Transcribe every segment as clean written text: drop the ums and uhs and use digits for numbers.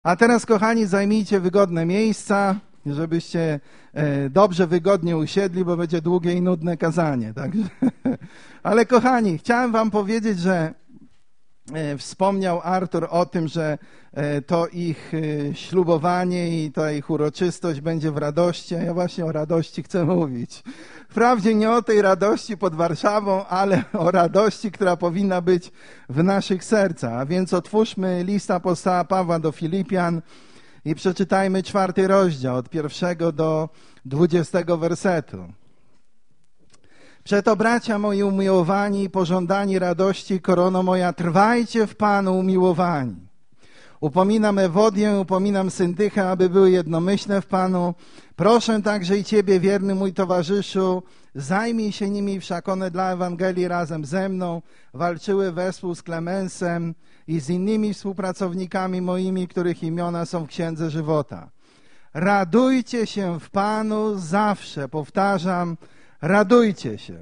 A teraz, kochani, zajmijcie wygodne miejsca, żebyście dobrze, wygodnie usiedli, bo będzie długie i nudne kazanie. Także. Ale kochani, chciałem wam powiedzieć, że wspomniał Artur o tym, że to ich ślubowanie i ta ich uroczystość będzie w radości, a ja właśnie o radości chcę mówić. Wprawdzie nie o tej radości pod Warszawą, ale o radości, która powinna być w naszych sercach. A więc otwórzmy list apostoła Pawła do Filipian i przeczytajmy 4 rozdział, od 1 do 20 wersetu. Przeto, bracia moi umiłowani i pożądani radości, korono moja, trwajcie w Panu umiłowani. Upominam Ewodię, upominam Syntychę, aby były jednomyślne w Panu. Proszę także i Ciebie, wierny mój towarzyszu, zajmij się nimi, wszak one dla Ewangelii razem ze mną walczyły wespół z Klemensem i z innymi współpracownikami moimi, których imiona są w Księdze Żywota. Radujcie się w Panu zawsze, powtarzam, radujcie się.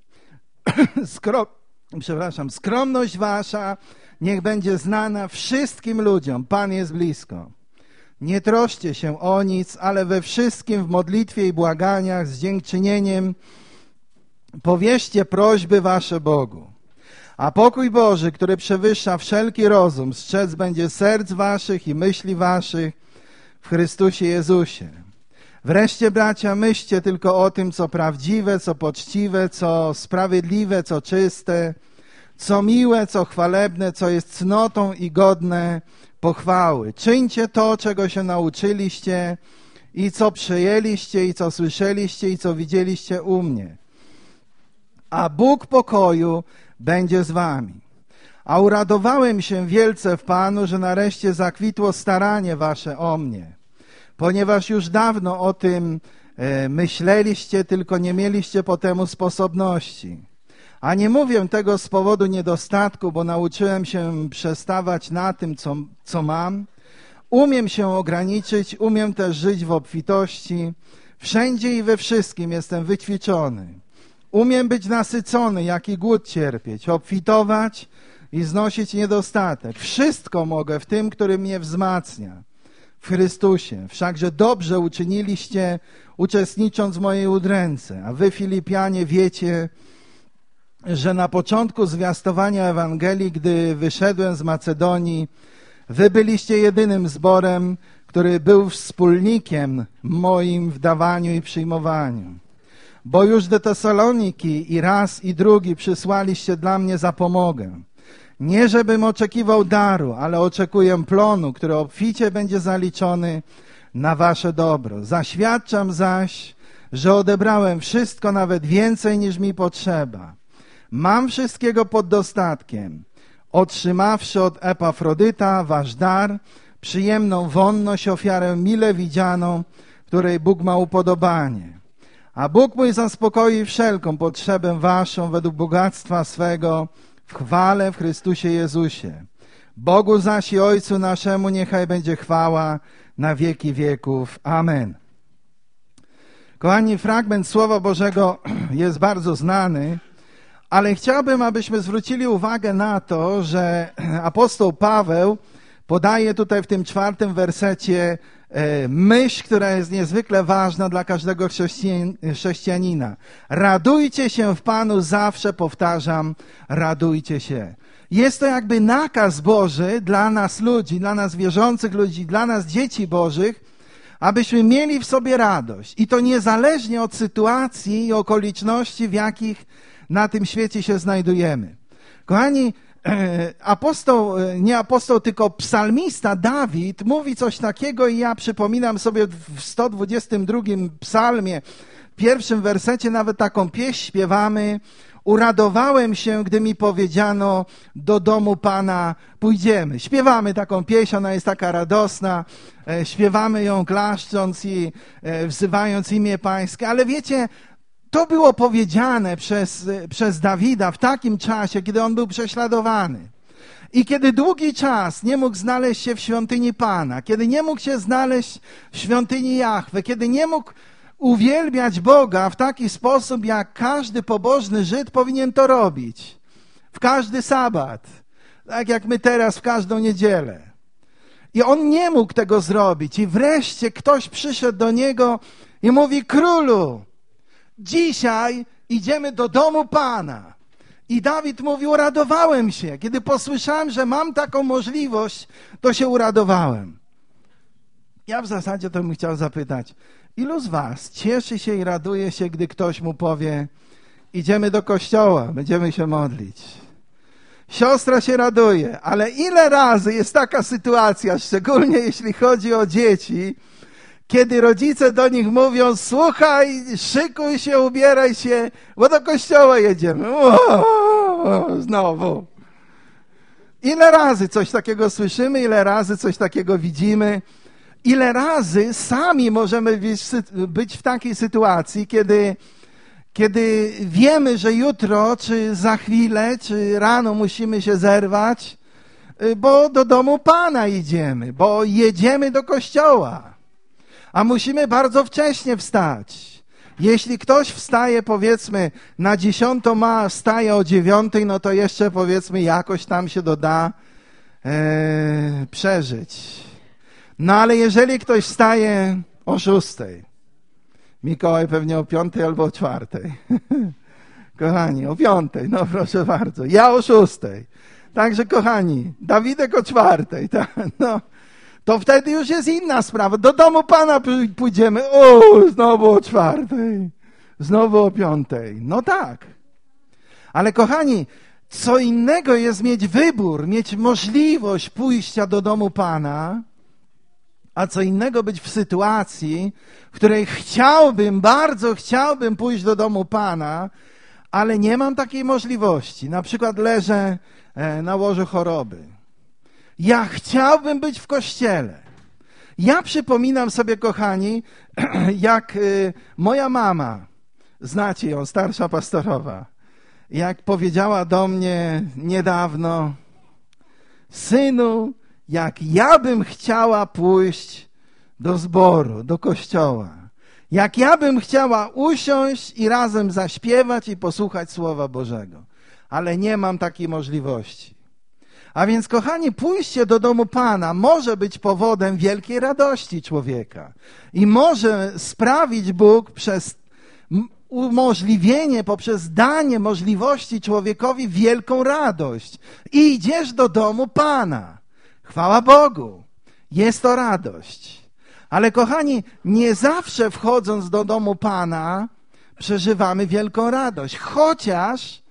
Skromność wasza niech będzie znana wszystkim ludziom. Pan jest blisko. Nie troszcie się o nic, ale we wszystkim w modlitwie i błaganiach z dziękczynieniem powierzcie prośby wasze Bogu. A pokój Boży, który przewyższa wszelki rozum, strzec będzie serc waszych i myśli waszych w Chrystusie Jezusie. Wreszcie, bracia, myślcie tylko o tym, co prawdziwe, co poczciwe, co sprawiedliwe, co czyste, co miłe, co chwalebne, co jest cnotą i godne pochwały. Czyńcie to, czego się nauczyliście i co przyjęliście, i co słyszeliście, i co widzieliście u mnie. A Bóg pokoju będzie z wami. A uradowałem się wielce w Panu, że nareszcie zakwitło staranie wasze o mnie. Ponieważ już dawno o tym myśleliście, tylko nie mieliście po temu sposobności. A nie mówię tego z powodu niedostatku, bo nauczyłem się przestawać na tym, co mam. Umiem się ograniczyć, umiem też żyć w obfitości. Wszędzie i we wszystkim jestem wyćwiczony. Umiem być nasycony, jak i głód cierpieć, obfitować i znosić niedostatek. Wszystko mogę w tym, który mnie wzmacnia. W Chrystusie. Wszakże dobrze uczyniliście, uczestnicząc w mojej udręce. A wy, Filipianie, wiecie, że na początku zwiastowania Ewangelii, gdy wyszedłem z Macedonii, wy byliście jedynym zborem, który był wspólnikiem moim w dawaniu i przyjmowaniu. Bo już do Tesaloniki i raz i drugi przysłaliście dla mnie zapomogę. Nie żebym oczekiwał daru, ale oczekuję plonu, który obficie będzie zaliczony na wasze dobro. Zaświadczam zaś, że odebrałem wszystko, nawet więcej niż mi potrzeba. Mam wszystkiego pod dostatkiem, otrzymawszy od Epafrodyta wasz dar, przyjemną wonność, ofiarę mile widzianą, której Bóg ma upodobanie. A Bóg mój zaspokoi wszelką potrzebę waszą według bogactwa swego, w chwale w Chrystusie Jezusie. Bogu zaś i Ojcu naszemu niechaj będzie chwała na wieki wieków. Amen. Kochani, fragment Słowa Bożego jest bardzo znany, ale chciałbym, abyśmy zwrócili uwagę na to, że apostoł Paweł podaje tutaj w tym 4 wersecie myśl, która jest niezwykle ważna dla każdego chrześcijanina. Radujcie się w Panu zawsze, powtarzam, radujcie się. Jest to jakby nakaz Boży dla nas ludzi, dla nas wierzących ludzi, dla nas dzieci Bożych, abyśmy mieli w sobie radość. I to niezależnie od sytuacji i okoliczności, w jakich na tym świecie się znajdujemy. Kochani, tylko psalmista Dawid mówi coś takiego i ja przypominam sobie w 122 psalmie, w 1 wersecie nawet taką pieśń śpiewamy. Uradowałem się, gdy mi powiedziano, do domu Pana pójdziemy. Śpiewamy taką pieśń, ona jest taka radosna, śpiewamy ją klaszcząc i wzywając imię Pańskie, ale wiecie, to było powiedziane przez Dawida w takim czasie, kiedy on był prześladowany. I kiedy długi czas nie mógł znaleźć się w świątyni Pana, kiedy nie mógł się znaleźć w świątyni Jahwe, kiedy nie mógł uwielbiać Boga w taki sposób, jak każdy pobożny Żyd powinien to robić. W każdy sabat. Tak jak my teraz w każdą niedzielę. I on nie mógł tego zrobić. I wreszcie ktoś przyszedł do niego i mówi: królu, dzisiaj idziemy do domu Pana. I Dawid mówi: uradowałem się. Kiedy posłyszałem, że mam taką możliwość, to się uradowałem. Ja w zasadzie to bym chciał zapytać, ilu z was cieszy się i raduje się, gdy ktoś mu powie: idziemy do kościoła, będziemy się modlić. Siostra się raduje, ale ile razy jest taka sytuacja, szczególnie jeśli chodzi o dzieci, kiedy rodzice do nich mówią: słuchaj, szykuj się, ubieraj się, bo do kościoła jedziemy. Znowu. Ile razy coś takiego słyszymy, ile razy coś takiego widzimy, ile razy sami możemy być w takiej sytuacji, kiedy wiemy, że jutro, czy za chwilę, czy rano musimy się zerwać, bo do domu Pana idziemy, bo jedziemy do kościoła. A musimy bardzo wcześnie wstać. Jeśli ktoś wstaje, powiedzmy, na 10, wstaje o 9, no to jeszcze, powiedzmy, jakoś tam się doda przeżyć. No ale jeżeli ktoś wstaje o 6, Mikołaj pewnie o 5 albo o 4. Kochani, o 5, no proszę bardzo. Ja o 6. Także kochani, Dawidek o 4. No, to wtedy już jest inna sprawa. Do domu Pana pójdziemy. Znowu o 4. Znowu o 5. No tak. Ale kochani, co innego jest mieć wybór, mieć możliwość pójścia do domu Pana, a co innego być w sytuacji, w której bardzo chciałbym pójść do domu Pana, ale nie mam takiej możliwości. Na przykład leżę na łożu choroby. Ja chciałbym być w kościele. Ja przypominam sobie, kochani, jak moja mama, znacie ją, starsza pastorowa, jak powiedziała do mnie niedawno: synu, jak ja bym chciała pójść do zboru, do kościoła. Jak ja bym chciała usiąść i razem zaśpiewać i posłuchać Słowa Bożego. Ale nie mam takiej możliwości. A więc, kochani, pójście do domu Pana może być powodem wielkiej radości człowieka. I może sprawić Bóg przez umożliwienie, poprzez danie możliwości człowiekowi wielką radość. I idziesz do domu Pana. Chwała Bogu. Jest to radość. Ale kochani, nie zawsze wchodząc do domu Pana przeżywamy wielką radość. Chociaż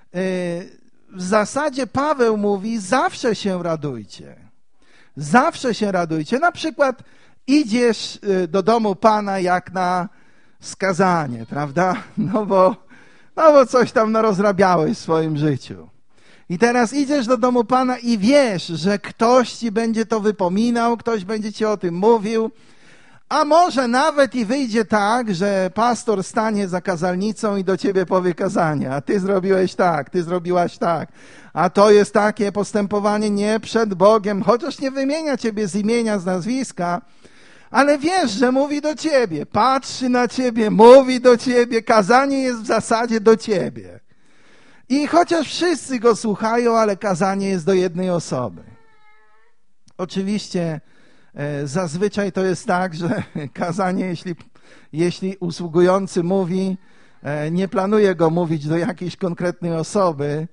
w zasadzie Paweł mówi: zawsze się radujcie. Zawsze się radujcie. Na przykład idziesz do domu Pana jak na skazanie, prawda? No bo coś tam narozrabiałeś w swoim życiu. I teraz idziesz do domu Pana i wiesz, że ktoś ci będzie to wypominał, ktoś będzie ci o tym mówił, a może nawet i wyjdzie tak, że pastor stanie za kazalnicą i do ciebie powie kazanie, a ty zrobiłeś tak, ty zrobiłaś tak, a to jest takie postępowanie nie przed Bogiem, chociaż nie wymienia ciebie z imienia, z nazwiska, ale wiesz, że mówi do ciebie, patrzy na ciebie, mówi do ciebie, kazanie jest w zasadzie do ciebie. I chociaż wszyscy go słuchają, ale kazanie jest do jednej osoby. Oczywiście zazwyczaj to jest tak, że kazanie, jeśli usługujący mówi, nie planuje go mówić do jakiejś konkretnej osoby,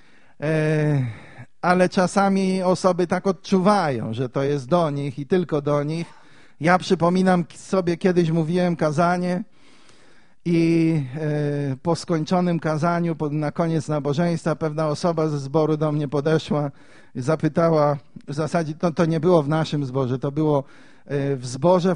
ale czasami osoby tak odczuwają, że to jest do nich i tylko do nich. Ja przypominam sobie, kiedyś mówiłem kazanie i po skończonym kazaniu, na koniec nabożeństwa, pewna osoba ze zboru do mnie podeszła i zapytała, w zasadzie to nie było w naszym zborze, to było w zborze,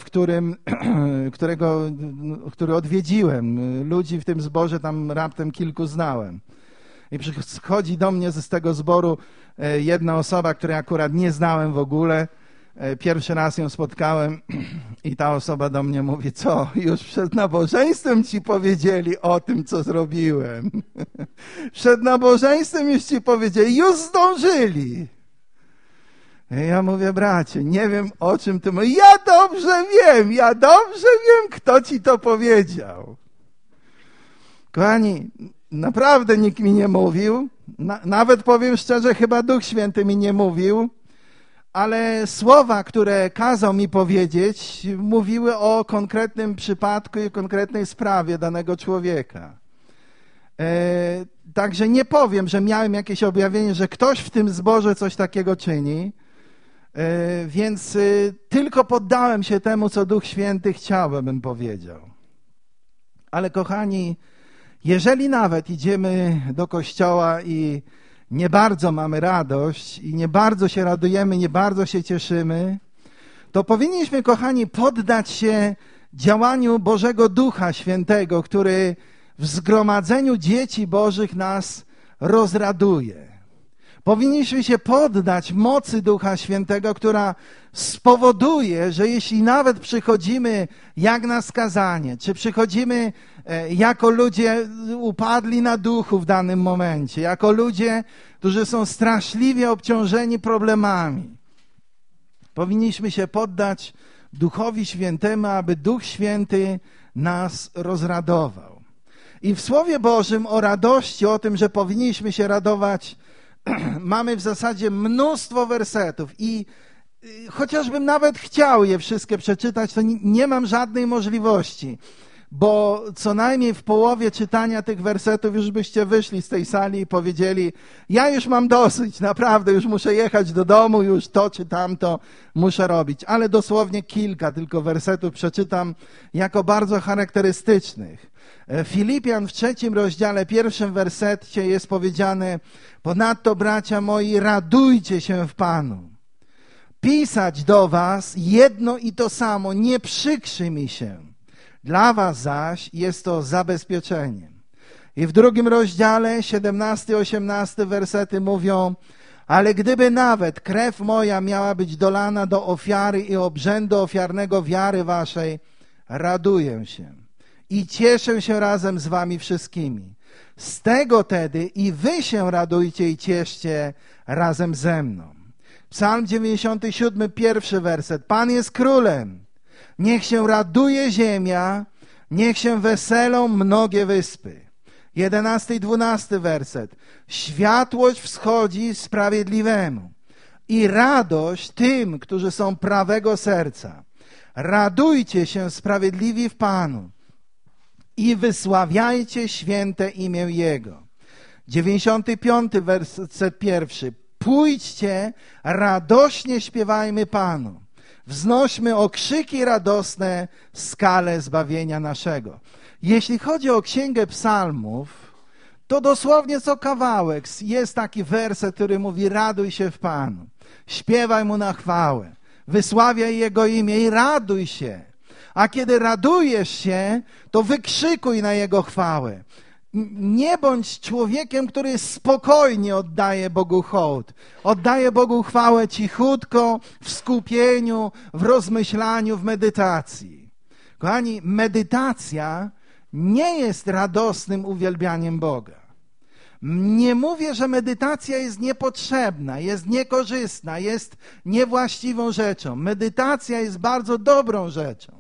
który odwiedziłem. Ludzi w tym zborze tam raptem kilku znałem. I przychodzi do mnie z tego zboru jedna osoba, której akurat nie znałem w ogóle. Pierwszy raz ją spotkałem i ta osoba do mnie mówi: co, już przed nabożeństwem ci powiedzieli o tym, co zrobiłem. Przed nabożeństwem już ci powiedzieli, już zdążyli. I ja mówię: bracie, nie wiem, o czym ty mówisz. Ja dobrze wiem, kto ci to powiedział. Kochani, naprawdę nikt mi nie mówił. Nawet powiem szczerze, chyba Duch Święty mi nie mówił. ale słowa, które kazał mi powiedzieć, mówiły o konkretnym przypadku i konkretnej sprawie danego człowieka. Także nie powiem, że miałem jakieś objawienie, że ktoś w tym zborze coś takiego czyni, więc tylko poddałem się temu, co Duch Święty chciał, bym powiedział. Ale kochani, jeżeli nawet idziemy do kościoła i nie bardzo mamy radość i nie bardzo się radujemy, nie bardzo się cieszymy, to powinniśmy, kochani, poddać się działaniu Bożego Ducha Świętego, który w zgromadzeniu dzieci Bożych nas rozraduje. Powinniśmy się poddać mocy Ducha Świętego, która spowoduje, że jeśli nawet przychodzimy jak na skazanie, czy przychodzimy jako ludzie upadli na duchu w danym momencie, jako ludzie, którzy są straszliwie obciążeni problemami, powinniśmy się poddać Duchowi Świętemu, aby Duch Święty nas rozradował. I w Słowie Bożym o radości, o tym, że powinniśmy się radować, mamy w zasadzie mnóstwo wersetów i chociażbym nawet chciał je wszystkie przeczytać, to nie mam żadnej możliwości, bo co najmniej w połowie czytania tych wersetów już byście wyszli z tej sali i powiedzieli: ja już mam dosyć, naprawdę, już muszę jechać do domu, już to czy tamto muszę robić. Ale dosłownie kilka tylko wersetów przeczytam jako bardzo charakterystycznych. Filipian w 3 rozdziale, 1 wersecie jest powiedziane: ponadto, bracia moi, radujcie się w Panu. Pisać do was jedno i to samo, nie przykrzy mi się. Dla was zaś jest to zabezpieczeniem. I w 2 rozdziale, 17-18 wersety mówią: ale gdyby nawet krew moja miała być dolana do ofiary i obrzędu ofiarnego wiary waszej, raduję się i cieszę się razem z wami wszystkimi. Z tego tedy i wy się radujcie i cieszcie razem ze mną. Psalm 97, 1 werset. Pan jest królem. Niech się raduje ziemia, niech się weselą mnogie wyspy. 11 i 12 werset. Światłość wschodzi sprawiedliwemu i radość tym, którzy są prawego serca. Radujcie się sprawiedliwi w Panu i wysławiajcie święte imię Jego. 95 werset 1. Pójdźcie, radośnie śpiewajmy Panu. Wznośmy okrzyki radosne skalę zbawienia naszego. Jeśli chodzi o Księgę Psalmów, to dosłownie co kawałek jest taki werset, który mówi: raduj się w Panu, śpiewaj Mu na chwałę, wysławiaj Jego imię i raduj się. A kiedy radujesz się, to wykrzykuj na Jego chwałę. Nie bądź człowiekiem, który spokojnie oddaje Bogu hołd. Oddaje Bogu chwałę cichutko, w skupieniu, w rozmyślaniu, w medytacji. Kochani, medytacja nie jest radosnym uwielbianiem Boga. Nie mówię, że medytacja jest niepotrzebna, jest niekorzystna, jest niewłaściwą rzeczą. Medytacja jest bardzo dobrą rzeczą.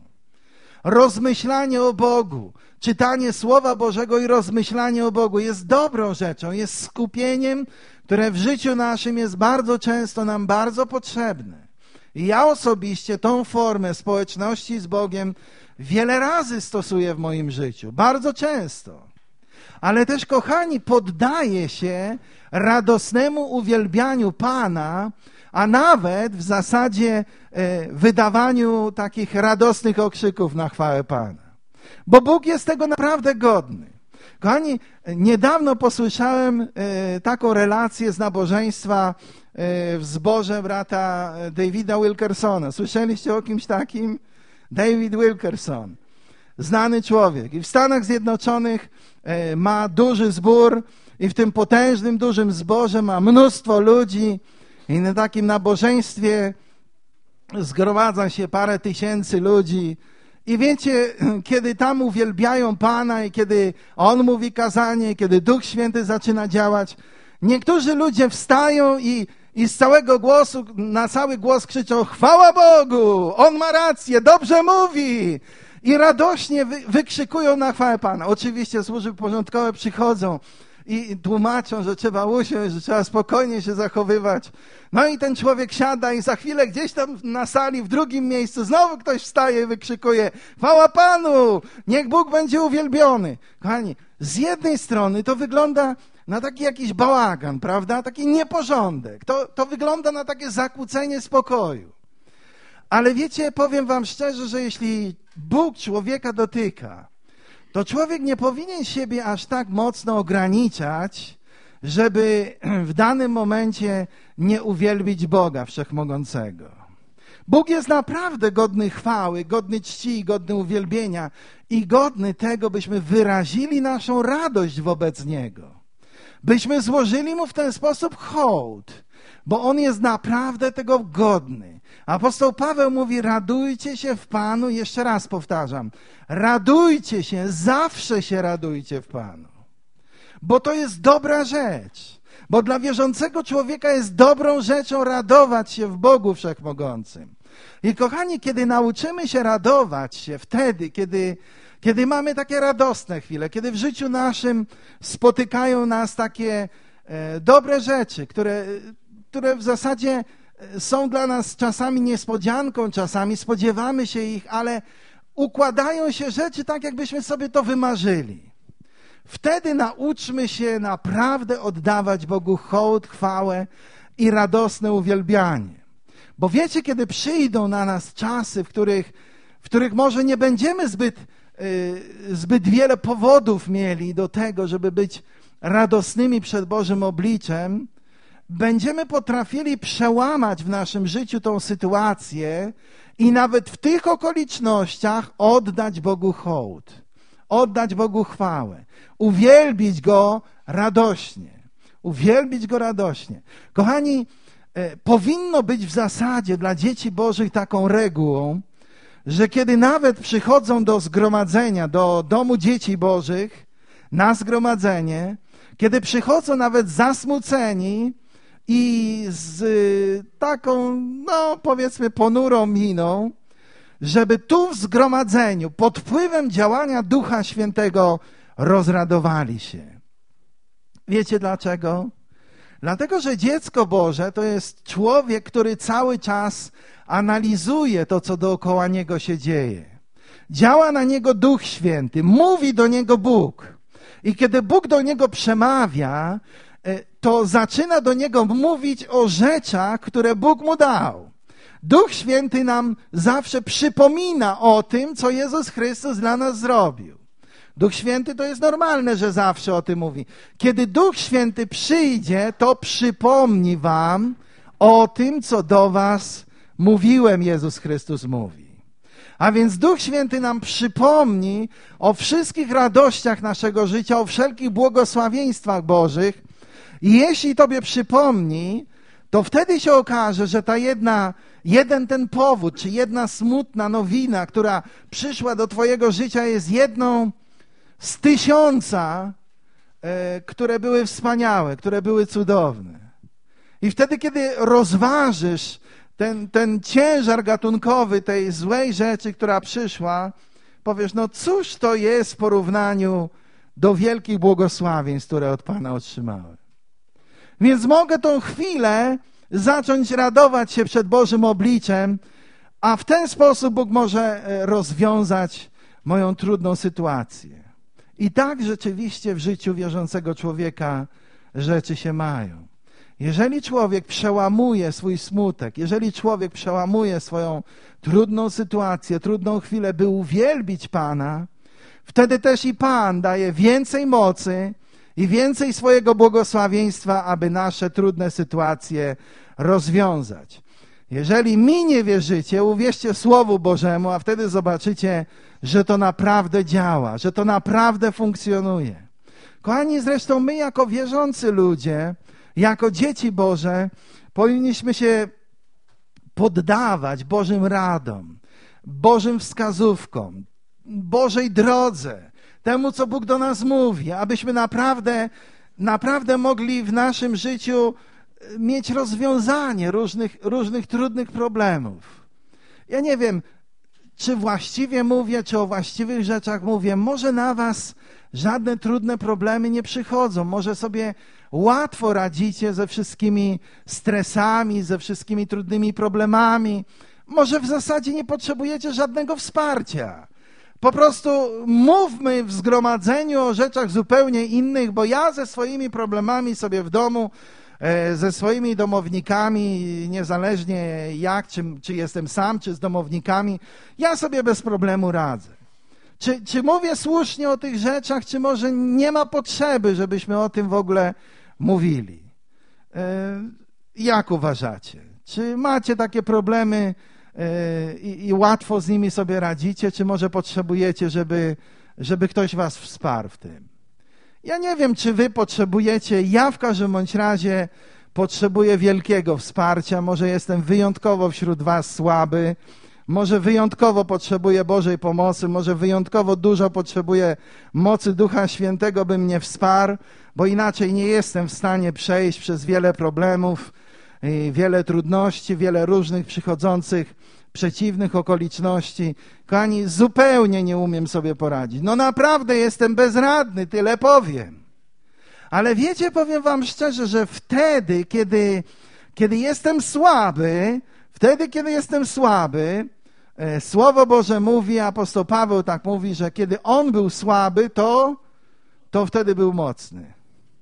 Rozmyślanie o Bogu, czytanie Słowa Bożego i rozmyślanie o Bogu jest dobrą rzeczą, jest skupieniem, które w życiu naszym jest bardzo często nam bardzo potrzebne. I ja osobiście tą formę społeczności z Bogiem wiele razy stosuję w moim życiu, bardzo często. Ale też, kochani, poddaję się radosnemu uwielbianiu Pana, a nawet w zasadzie wydawaniu takich radosnych okrzyków na chwałę Pana. Bo Bóg jest tego naprawdę godny. Kochani, niedawno posłyszałem taką relację z nabożeństwa w zborze brata Davida Wilkersona. Słyszeliście o kimś takim? David Wilkerson, znany człowiek. I w Stanach Zjednoczonych ma duży zbór i w tym potężnym, dużym zborze ma mnóstwo ludzi i na takim nabożeństwie zgromadza się parę tysięcy ludzi. I wiecie, kiedy tam uwielbiają Pana i kiedy On mówi kazanie, kiedy Duch Święty zaczyna działać, niektórzy ludzie wstają i z całego głosu, na cały głos krzyczą: chwała Bogu, On ma rację, dobrze mówi. I radośnie wykrzykują na chwałę Pana. Oczywiście służby porządkowe przychodzą i tłumaczą, że trzeba usiąść, że trzeba spokojnie się zachowywać. No i ten człowiek siada i za chwilę gdzieś tam na sali w drugim miejscu znowu ktoś wstaje i wykrzykuje: chwała Panu, niech Bóg będzie uwielbiony. Kochani, z jednej strony to wygląda na taki jakiś bałagan, prawda? Taki nieporządek. To wygląda na takie zakłócenie spokoju. Ale wiecie, powiem wam szczerze, że jeśli Bóg człowieka dotyka, to człowiek nie powinien siebie aż tak mocno ograniczać, żeby w danym momencie nie uwielbić Boga Wszechmogącego. Bóg jest naprawdę godny chwały, godny czci, godny uwielbienia i godny tego, byśmy wyrazili naszą radość wobec Niego. Byśmy złożyli Mu w ten sposób hołd, bo On jest naprawdę tego godny. Apostoł Paweł mówi: radujcie się w Panu, jeszcze raz powtarzam, radujcie się, zawsze się radujcie w Panu. Bo to jest dobra rzecz, bo dla wierzącego człowieka jest dobrą rzeczą radować się w Bogu Wszechmogącym. I kochani, kiedy nauczymy się radować się wtedy, kiedy mamy takie radosne chwile, kiedy w życiu naszym spotykają nas takie dobre rzeczy, które w zasadzie są dla nas czasami niespodzianką, czasami spodziewamy się ich, ale układają się rzeczy tak, jakbyśmy sobie to wymarzyli. Wtedy nauczmy się naprawdę oddawać Bogu hołd, chwałę i radosne uwielbianie. Bo wiecie, kiedy przyjdą na nas czasy, w których może nie będziemy zbyt wiele powodów mieli do tego, żeby być radosnymi przed Bożym obliczem, będziemy potrafili przełamać w naszym życiu tą sytuację i nawet w tych okolicznościach oddać Bogu hołd, oddać Bogu chwałę, uwielbić Go radośnie, uwielbić Go radośnie. Kochani, powinno być w zasadzie dla dzieci Bożych taką regułą, że kiedy nawet przychodzą do zgromadzenia, do domu dzieci Bożych, na zgromadzenie, kiedy przychodzą nawet zasmuceni i z taką, no powiedzmy, ponurą miną, żeby tu w zgromadzeniu pod wpływem działania Ducha Świętego rozradowali się. Wiecie dlaczego? Dlatego, że dziecko Boże to jest człowiek, który cały czas analizuje to, co dookoła niego się dzieje. Działa na niego Duch Święty, mówi do niego Bóg. I kiedy Bóg do niego przemawia, to zaczyna do niego mówić o rzeczach, które Bóg mu dał. Duch Święty nam zawsze przypomina o tym, co Jezus Chrystus dla nas zrobił. Duch Święty to jest normalne, że zawsze o tym mówi. Kiedy Duch Święty przyjdzie, to przypomni wam o tym, co do was mówiłem, Jezus Chrystus mówi. A więc Duch Święty nam przypomni o wszystkich radościach naszego życia, o wszelkich błogosławieństwach Bożych. I jeśli tobie przypomni, to wtedy się okaże, że ta jeden ten powód, czy jedna smutna nowina, która przyszła do twojego życia, jest jedną z 1000, które były wspaniałe, które były cudowne. I wtedy, kiedy rozważysz ten ciężar gatunkowy tej złej rzeczy, która przyszła, powiesz, no cóż to jest w porównaniu do wielkich błogosławieństw, które od Pana otrzymałem. Więc mogę tą chwilę zacząć radować się przed Bożym obliczem, a w ten sposób Bóg może rozwiązać moją trudną sytuację. I tak rzeczywiście w życiu wierzącego człowieka rzeczy się mają. Jeżeli człowiek przełamuje swój smutek, jeżeli człowiek przełamuje swoją trudną sytuację, trudną chwilę, by uwielbić Pana, wtedy też i Pan daje więcej mocy i więcej swojego błogosławieństwa, aby nasze trudne sytuacje rozwiązać. Jeżeli mi nie wierzycie, uwierzcie Słowu Bożemu, a wtedy zobaczycie, że to naprawdę działa, że to naprawdę funkcjonuje. Kochani, zresztą my jako wierzący ludzie, jako dzieci Boże, powinniśmy się poddawać Bożym radom, Bożym wskazówkom, Bożej drodze, temu, co Bóg do nas mówi, abyśmy naprawdę mogli w naszym życiu mieć rozwiązanie różnych trudnych problemów. Ja nie wiem, czy właściwie mówię, czy o właściwych rzeczach mówię. Może na was żadne trudne problemy nie przychodzą. Może sobie łatwo radzicie ze wszystkimi stresami, ze wszystkimi trudnymi problemami. Może w zasadzie nie potrzebujecie żadnego wsparcia. Po prostu mówmy w zgromadzeniu o rzeczach zupełnie innych, bo ja ze swoimi problemami sobie w domu, ze swoimi domownikami, niezależnie jak, czy jestem sam, czy z domownikami, ja sobie bez problemu radzę. Czy mówię słusznie o tych rzeczach, czy może nie ma potrzeby, żebyśmy o tym w ogóle mówili? Jak uważacie? Czy macie takie problemy i łatwo z nimi sobie radzicie, czy może potrzebujecie, żeby ktoś was wsparł w tym? Ja nie wiem, czy wy potrzebujecie, ja w każdym bądź razie potrzebuję wielkiego wsparcia, może jestem wyjątkowo wśród was słaby, może wyjątkowo potrzebuję Bożej pomocy, może wyjątkowo dużo potrzebuję mocy Ducha Świętego, by mnie wsparł, bo inaczej nie jestem w stanie przejść przez wiele problemów, wiele trudności, wiele różnych przychodzących, przeciwnych okoliczności. Kochani, zupełnie nie umiem sobie poradzić. No naprawdę jestem bezradny, tyle powiem. Ale wiecie, powiem wam szczerze, że wtedy, kiedy jestem słaby, Słowo Boże mówi, apostoł Paweł tak mówi, że kiedy on był słaby, to wtedy był mocny.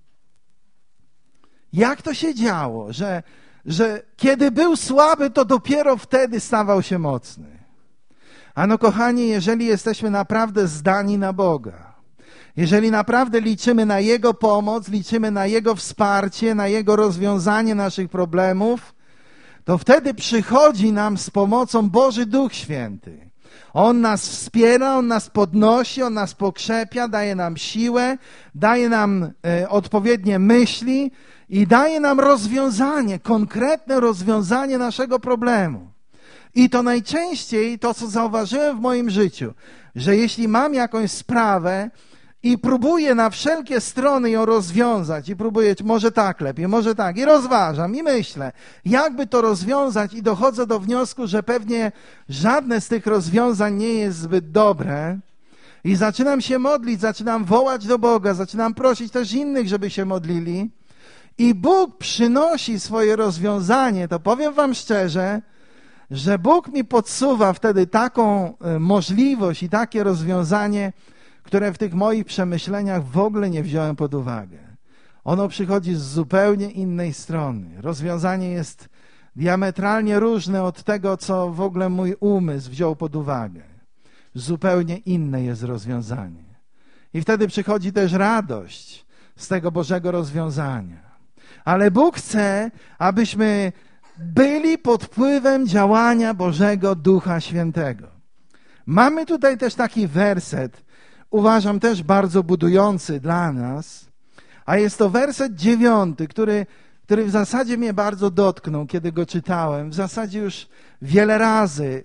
Jak to się działo, że kiedy był słaby, to dopiero wtedy stawał się mocny? Ano kochani, jeżeli jesteśmy naprawdę zdani na Boga, jeżeli naprawdę liczymy na Jego pomoc, liczymy na Jego wsparcie, na Jego rozwiązanie naszych problemów, to wtedy przychodzi nam z pomocą Boży Duch Święty. On nas wspiera, On nas podnosi, On nas pokrzepia, daje nam siłę, daje nam odpowiednie myśli i daje nam rozwiązanie, konkretne rozwiązanie naszego problemu. I to najczęściej, to co zauważyłem w moim życiu, że jeśli mam jakąś sprawę i próbuję na wszelkie strony ją rozwiązać i próbuję, może tak lepiej, może tak, i rozważam i myślę, jakby to rozwiązać i dochodzę do wniosku, że pewnie żadne z tych rozwiązań nie jest zbyt dobre i zaczynam się modlić, zaczynam wołać do Boga, zaczynam prosić też innych, żeby się modlili i Bóg przynosi swoje rozwiązanie, to powiem wam szczerze, że Bóg mi podsuwa wtedy taką możliwość i takie rozwiązanie, które w tych moich przemyśleniach w ogóle nie wziąłem pod uwagę. Ono przychodzi z zupełnie innej strony. Rozwiązanie jest diametralnie różne od tego, co w ogóle mój umysł wziął pod uwagę. Zupełnie inne jest rozwiązanie. I wtedy przychodzi też radość z tego Bożego rozwiązania. Ale Bóg chce, abyśmy byli pod wpływem działania Bożego Ducha Świętego. Mamy tutaj też taki werset, uważam też bardzo budujący dla nas, a jest to werset 9, który w zasadzie mnie bardzo dotknął, kiedy go czytałem. W zasadzie już wiele razy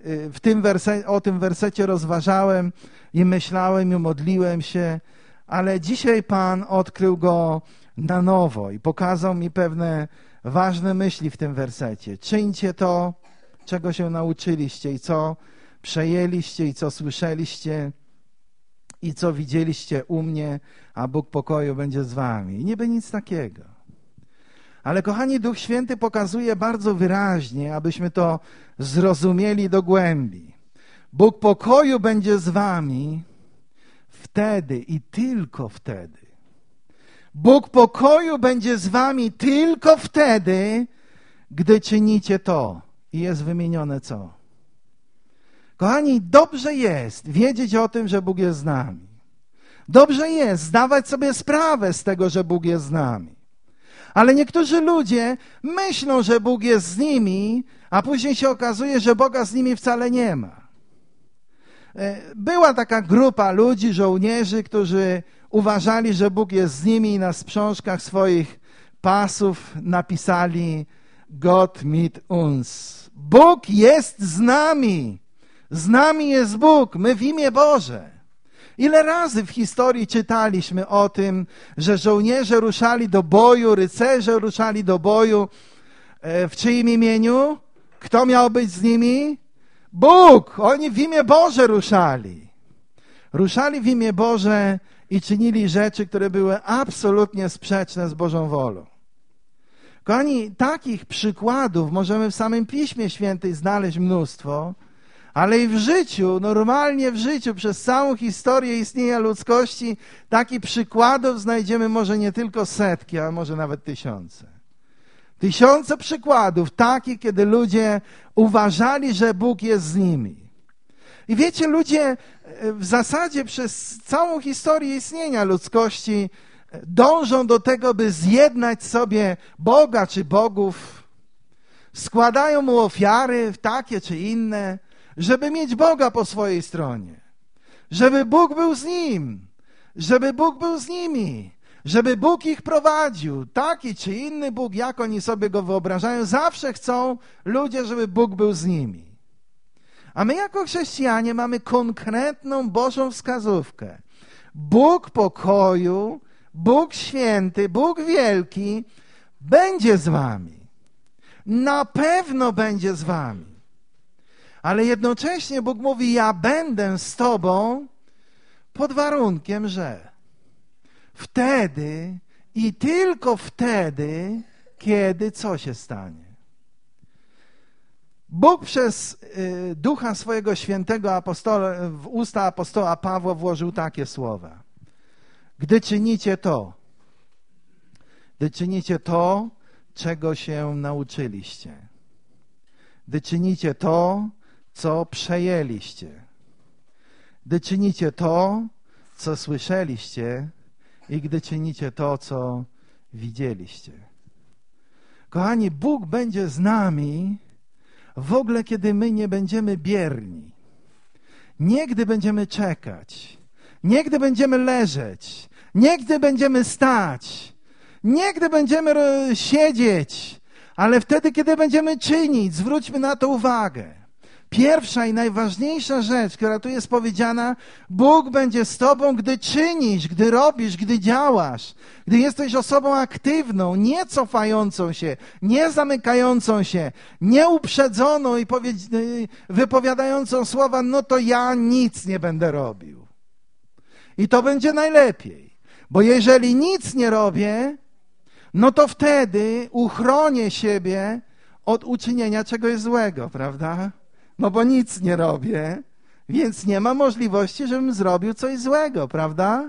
o tym wersecie rozważałem i myślałem i modliłem się, ale dzisiaj Pan odkrył go na nowo i pokazał mi pewne ważne myśli w tym wersecie. Czyńcie to, czego się nauczyliście i co przejęliście i co słyszeliście i co widzieliście u mnie, a Bóg pokoju będzie z wami. Niby nic takiego. Ale kochani, Duch Święty pokazuje bardzo wyraźnie, abyśmy to zrozumieli do głębi. Bóg pokoju będzie z wami wtedy i tylko wtedy. Bóg pokoju będzie z wami tylko wtedy, gdy czynicie to. I jest wymienione co? Kochani, dobrze jest wiedzieć o tym, że Bóg jest z nami. Dobrze jest zdawać sobie sprawę z tego, że Bóg jest z nami. Ale niektórzy ludzie myślą, że Bóg jest z nimi, a później się okazuje, że Boga z nimi wcale nie ma. Była taka grupa ludzi, żołnierzy, którzy uważali, że Bóg jest z nimi i na sprzążkach swoich pasów napisali Gott mit uns. Bóg jest z nami. Z nami jest Bóg, my w imię Boże. Ile razy w historii czytaliśmy o tym, że żołnierze ruszali do boju, rycerze ruszali do boju. W czyim imieniu? Kto miał być z nimi? Bóg, oni w imię Boże ruszali. Ruszali w imię Boże i czynili rzeczy, które były absolutnie sprzeczne z Bożą wolą. Kochani, takich przykładów możemy w samym Piśmie Świętym znaleźć mnóstwo, ale i w życiu, normalnie w życiu, przez całą historię istnienia ludzkości, takich przykładów znajdziemy może nie tylko setki, a może nawet tysiące. Tysiące przykładów takich, kiedy ludzie uważali, że Bóg jest z nimi. I wiecie, ludzie w zasadzie przez całą historię istnienia ludzkości dążą do tego, by zjednać sobie Boga czy bogów. Składają Mu ofiary takie czy inne, żeby mieć Boga po swojej stronie. Żeby Bóg był z nim. Żeby Bóg był z nimi. Żeby Bóg ich prowadził. Taki czy inny Bóg, jak oni sobie go wyobrażają. Zawsze chcą ludzie, żeby Bóg był z nimi. A my jako chrześcijanie mamy konkretną Bożą wskazówkę. Bóg pokoju, Bóg święty, Bóg wielki będzie z wami. Na pewno będzie z wami. Ale jednocześnie Bóg mówi, ja będę z tobą pod warunkiem, że wtedy i tylko wtedy, kiedy co się stanie. Bóg przez Ducha swojego Świętego w usta apostoła Pawła włożył takie słowa. Gdy czynicie to, czego się nauczyliście. Gdy czynicie to, co przejęliście. Gdy czynicie to, co słyszeliście i gdy czynicie to, co widzieliście. Kochani, Bóg będzie z nami w ogóle, kiedy my nie będziemy bierni. Nie gdy będziemy czekać. Nie gdy będziemy leżeć. Nie gdy będziemy stać. Nie gdy będziemy siedzieć. Ale wtedy, kiedy będziemy czynić. Zwróćmy na to uwagę. Pierwsza i najważniejsza rzecz, która tu jest powiedziana, Bóg będzie z tobą, gdy czynisz, gdy robisz, gdy działasz, gdy jesteś osobą aktywną, nie cofającą się, nie zamykającą się, nie uprzedzoną i wypowiadającą słowa, no to ja nic nie będę robił. I to będzie najlepiej, bo jeżeli nic nie robię, no to wtedy uchronię siebie od uczynienia czegoś złego, prawda? No bo nic nie robię, więc nie ma możliwości, żebym zrobił coś złego, prawda?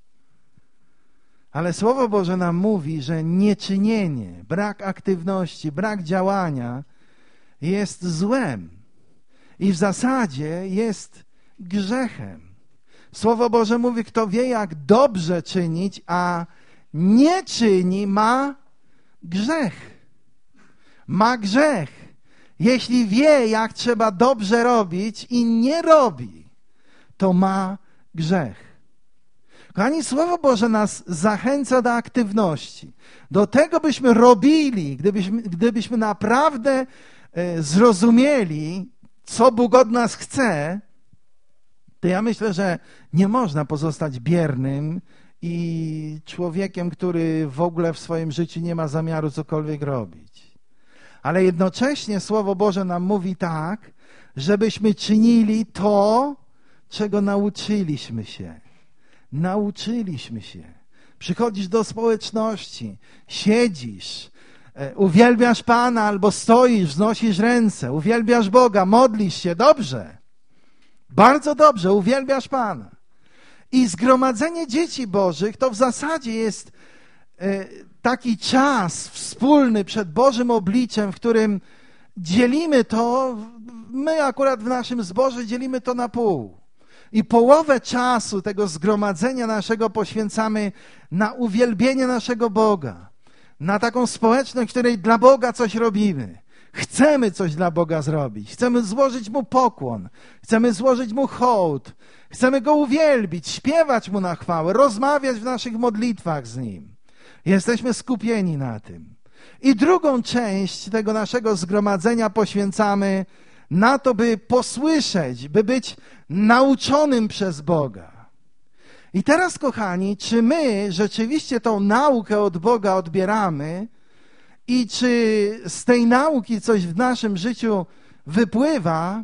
Ale Słowo Boże nam mówi, że nieczynienie, brak aktywności, brak działania jest złem i w zasadzie jest grzechem. Słowo Boże mówi, kto wie, jak dobrze czynić, a nie czyni, ma grzech. Ma grzech. Jeśli wie, jak trzeba dobrze robić i nie robi, to ma grzech. Kochani, Słowo Boże nas zachęca do aktywności. Do tego, byśmy robili, gdybyśmy naprawdę zrozumieli, co Bóg od nas chce, to ja myślę, że nie można pozostać biernym i człowiekiem, który w ogóle w swoim życiu nie ma zamiaru cokolwiek robić. Ale jednocześnie Słowo Boże nam mówi tak, żebyśmy czynili to, czego nauczyliśmy się. Nauczyliśmy się. Przychodzisz do społeczności, siedzisz, uwielbiasz Pana albo stoisz, wznosisz ręce, uwielbiasz Boga, modlisz się, dobrze. Bardzo dobrze, uwielbiasz Pana. I zgromadzenie dzieci Bożych to w zasadzie jest taki czas wspólny przed Bożym obliczem, w którym dzielimy to, my akurat w naszym zborze dzielimy to na pół. I połowę czasu tego zgromadzenia naszego poświęcamy na uwielbienie naszego Boga, na taką społeczność, w której dla Boga coś robimy. Chcemy coś dla Boga zrobić, chcemy złożyć Mu pokłon, chcemy złożyć Mu hołd, chcemy Go uwielbić, śpiewać Mu na chwałę, rozmawiać w naszych modlitwach z Nim. Jesteśmy skupieni na tym. I drugą część tego naszego zgromadzenia poświęcamy na to, by posłyszeć, by być nauczonym przez Boga. I teraz, kochani, czy my rzeczywiście tą naukę od Boga odbieramy i czy z tej nauki coś w naszym życiu wypływa,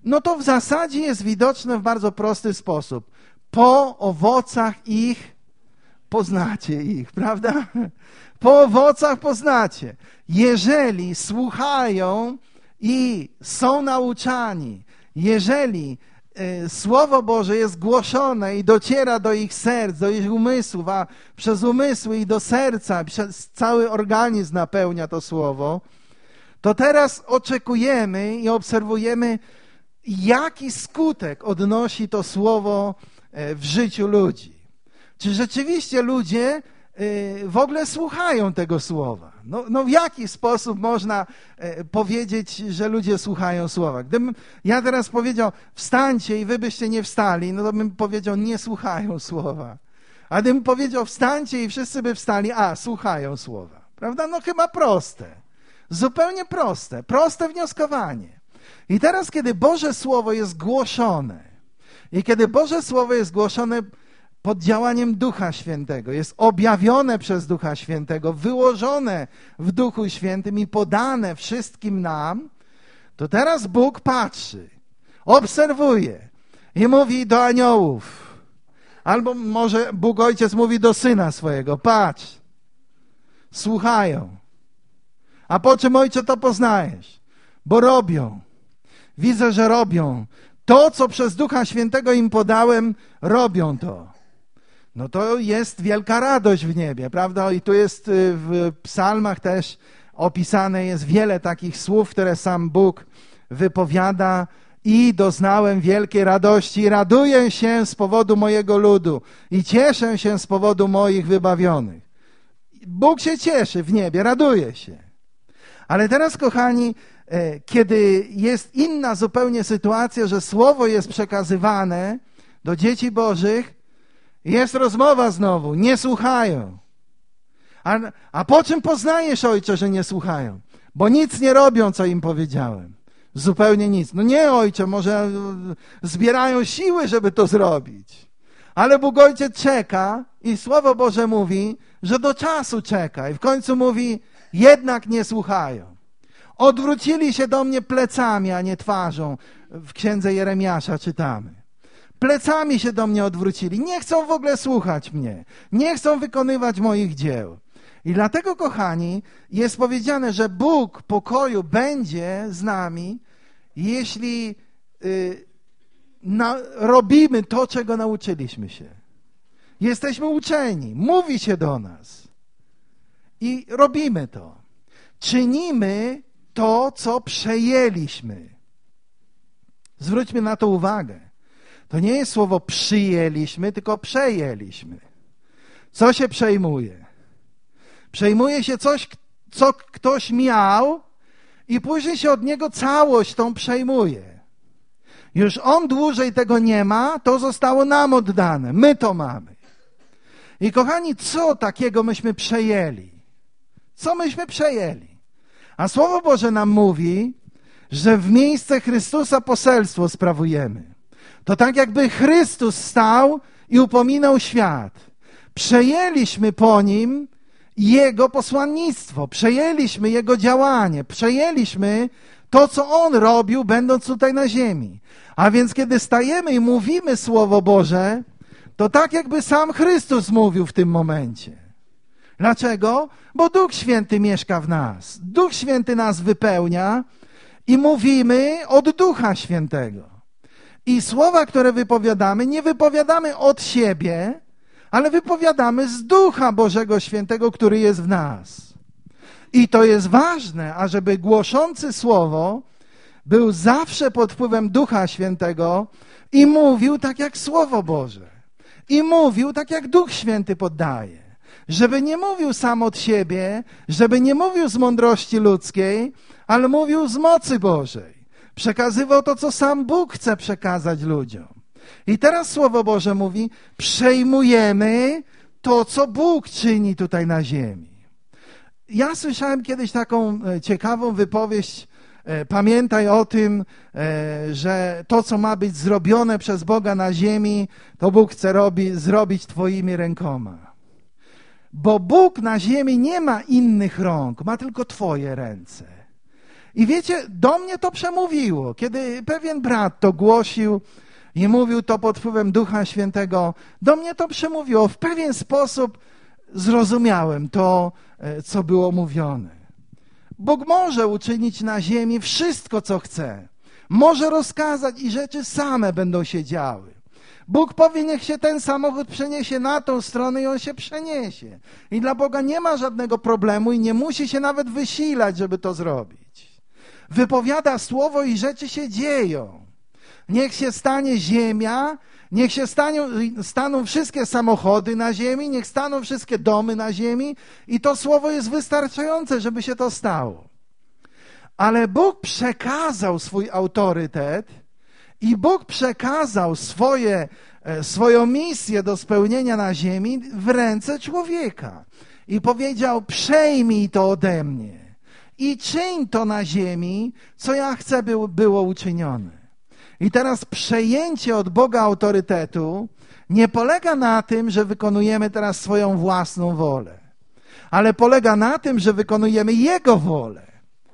no to w zasadzie jest widoczne w bardzo prosty sposób. Po owocach ich poznacie ich, prawda? Po owocach poznacie. Jeżeli słuchają i są nauczani, jeżeli Słowo Boże jest głoszone i dociera do ich serc, do ich umysłów, a przez umysły i do serca, przez cały organizm napełnia to Słowo, to teraz oczekujemy i obserwujemy, jaki skutek odnosi to Słowo w życiu ludzi. Czy rzeczywiście ludzie w ogóle słuchają tego Słowa? No w jaki sposób można powiedzieć, że ludzie słuchają Słowa? Gdybym ja teraz powiedział, wstańcie i wy byście nie wstali, no to bym powiedział, nie słuchają Słowa. A gdybym powiedział, wstańcie i wszyscy by wstali, słuchają Słowa. Prawda? No chyba proste. Zupełnie proste. Proste wnioskowanie. I teraz, kiedy Boże Słowo jest głoszone i kiedy Boże Słowo jest głoszone pod działaniem Ducha Świętego, jest objawione przez Ducha Świętego, wyłożone w Duchu Świętym i podane wszystkim nam, to teraz Bóg patrzy, obserwuje i mówi do aniołów, albo może Bóg Ojciec mówi do Syna swojego, patrz, słuchają. A po czym, Ojcze, to poznajesz? Bo robią. Widzę, że robią. To, co przez Ducha Świętego im podałem, robią to. No to jest wielka radość w niebie, prawda? I tu jest w psalmach też opisane jest wiele takich słów, które sam Bóg wypowiada. I doznałem wielkiej radości, raduję się z powodu mojego ludu i cieszę się z powodu moich wybawionych. Bóg się cieszy w niebie, raduje się. Ale teraz, kochani, kiedy jest inna zupełnie sytuacja, że Słowo jest przekazywane do dzieci Bożych, jest rozmowa znowu, nie słuchają. A po czym poznajesz, Ojcze, że nie słuchają? Bo nic nie robią, co im powiedziałem. Zupełnie nic. No nie, Ojcze, może zbierają siły, żeby to zrobić. Ale Bóg Ojciec czeka i Słowo Boże mówi, że do czasu czeka. I w końcu mówi, jednak nie słuchają. Odwrócili się do mnie plecami, a nie twarzą. W księdze Jeremiasza czytamy. Plecami się do mnie odwrócili. Nie chcą w ogóle słuchać mnie. Nie chcą wykonywać moich dzieł. I dlatego, kochani, jest powiedziane, że Bóg pokoju będzie z nami, jeśli robimy to, czego nauczyliśmy się. Jesteśmy uczeni. Mówi się do nas. I robimy to. Czynimy to, co przejęliśmy. Zwróćmy na to uwagę. To nie jest słowo przyjęliśmy, tylko przejęliśmy. Co się przejmuje? Przejmuje się coś, co ktoś miał i później się od niego całość tą przejmuje. Już on dłużej tego nie ma, to zostało nam oddane. My to mamy. I kochani, co takiego myśmy przejęli? Co myśmy przejęli? A Słowo Boże nam mówi, że w miejsce Chrystusa poselstwo sprawujemy. To tak jakby Chrystus stał i upominał świat. Przejęliśmy po Nim Jego posłannictwo, przejęliśmy Jego działanie, przejęliśmy to, co On robił, będąc tutaj na ziemi. A więc kiedy stajemy i mówimy Słowo Boże, to tak jakby sam Chrystus mówił w tym momencie. Dlaczego? Bo Duch Święty mieszka w nas. Duch Święty nas wypełnia i mówimy od Ducha Świętego. I słowa, które wypowiadamy, nie wypowiadamy od siebie, ale wypowiadamy z Ducha Bożego Świętego, który jest w nas. I to jest ważne, ażeby głoszący Słowo był zawsze pod wpływem Ducha Świętego i mówił tak jak Słowo Boże. I mówił tak jak Duch Święty poddaje. Żeby nie mówił sam od siebie, żeby nie mówił z mądrości ludzkiej, ale mówił z mocy Bożej. Przekazywał to, co sam Bóg chce przekazać ludziom. I teraz Słowo Boże mówi, przejmujemy to, co Bóg czyni tutaj na ziemi. Ja słyszałem kiedyś taką ciekawą wypowiedź, pamiętaj o tym, że to, co ma być zrobione przez Boga na ziemi, to Bóg chce zrobić twoimi rękoma. Bo Bóg na ziemi nie ma innych rąk, ma tylko twoje ręce. I wiecie, do mnie to przemówiło, kiedy pewien brat to głosił i mówił to pod wpływem Ducha Świętego. Do mnie to przemówiło. W pewien sposób zrozumiałem to, co było mówione. Bóg może uczynić na ziemi wszystko, co chce. Może rozkazać i rzeczy same będą się działy. Bóg powie, niech się ten samochód przeniesie na tą stronę i on się przeniesie. I dla Boga nie ma żadnego problemu i nie musi się nawet wysilać, żeby to zrobić. Wypowiada słowo i rzeczy się dzieją. Niech się stanie ziemia, niech się staną wszystkie samochody na ziemi, niech staną wszystkie domy na ziemi i to słowo jest wystarczające, żeby się to stało. Ale Bóg przekazał swój autorytet i Bóg przekazał swoją misję do spełnienia na ziemi w ręce człowieka. I powiedział, przejmij to ode mnie i czyń to na ziemi, co ja chcę, było uczynione. I teraz przejęcie od Boga autorytetu nie polega na tym, że wykonujemy teraz swoją własną wolę, ale polega na tym, że wykonujemy Jego wolę.